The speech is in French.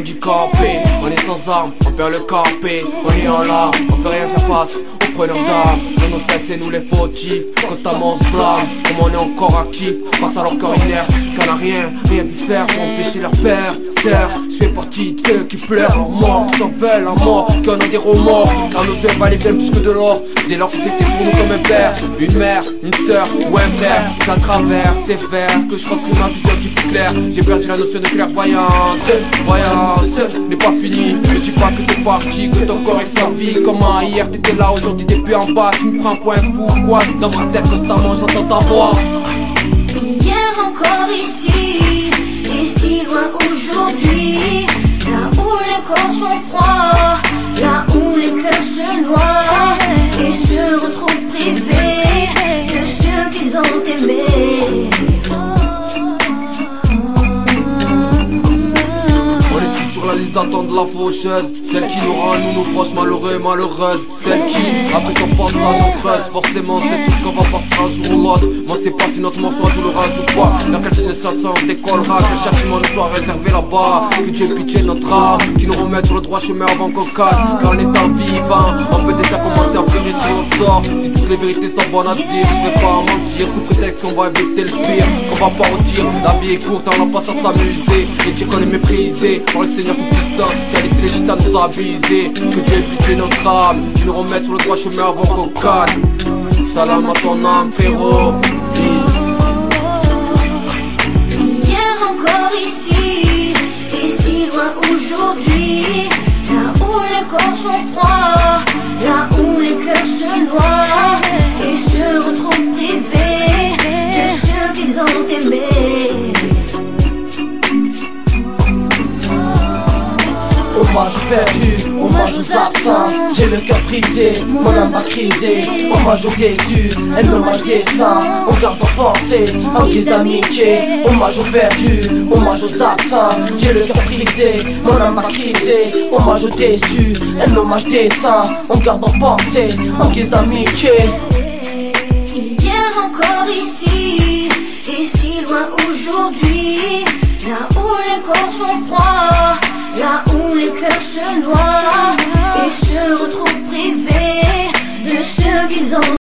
handicapés. On est sans armes, on perd le capé. On est en larmes, on peut rien faire face aux preneurs d'armes. Dans nos têtes c'est nous les fautifs, constamment on se blâme. Comme on est encore actif, face à leur corps inerte, qu'on a rien pu faire pour empêcher leur père. Serre, je fais partie de ceux qui pleurent leur mort, qui s'en veulent la mort, qui en ont des remords. Car nos yeux valent bien plus que de l'or. Dès lors que c'était pour nous comme un père, une mère, une sœur ou un frère. Qu'à travers ces vers que je transcris ma vision qui est plus claire. J'ai perdu la notion de clairvoyance. Voyance n'est pas fini. Ne dis pas que t'es parti, que ton corps est sans vie. Comment hier t'étais là, aujourd'hui t'es plus en bas. Tu me prends pour un fou, quoi. Dans ma tête constamment j'entends ta voix. Hier encore ici, et si loin aujourd'hui. Là où les corps sont froids, là où les cœurs se noient et se retrouvent privés de ceux qu'ils ont aimés. La liste d'attente de la faucheuse, celle qui nous rend nous nos proches malheureux et malheureuses. Celle qui, après son passage en creuse, forcément c'est tout ce qu'on va partir un jour ou l'autre. Moi c'est pas si notre mort soit douloureuse ou pas. Dans quelle génération on décollera, que le châtiment nous soit réservé là-bas. Que Dieu pitié notre âme, qui nous remette sur le droit chemin avant qu'on calme. Car en étant vivant, on peut déjà commencer à pleurer sur notre sort. Si toutes les vérités sont bonnes à dire, je vais pas mentir sous prétexte qu'on va éviter le pire, qu'on va pas redire. La vie est courte, on n'a pas à s'amuser et dire qu'on est méprisé par le Seigneur tout puissant qui a laissé les gitans nous abuser. Que Dieu ait pitié notre âme, qui nous remette sur le droit chemin avant qu'on calme. Salam à ton âme, frérot. Peace. Hier encore ici, et si loin aujourd'hui. Là où les corps sont froids, là où les cœurs se noient et se retrouvent privés de ceux qu'ils ont aimés. Hommage aux perdus, hommage aux absents. J'ai le cœur brisé, mon âme va criser. Hommage aux déçus, un hommage décent. On garde en pensée, en guise d'amitié. Hommage aux perdus, hommage aux absents. J'ai le cœur brisé, mon âme va criser. Hommage aux déçus, un hommage décent. On garde en pensée, en guise d'amitié. Hier encore ici, et si loin aujourd'hui. Là où les corps sont froids, là où les cœurs se noient et se retrouvent privés de ceux qu'ils ont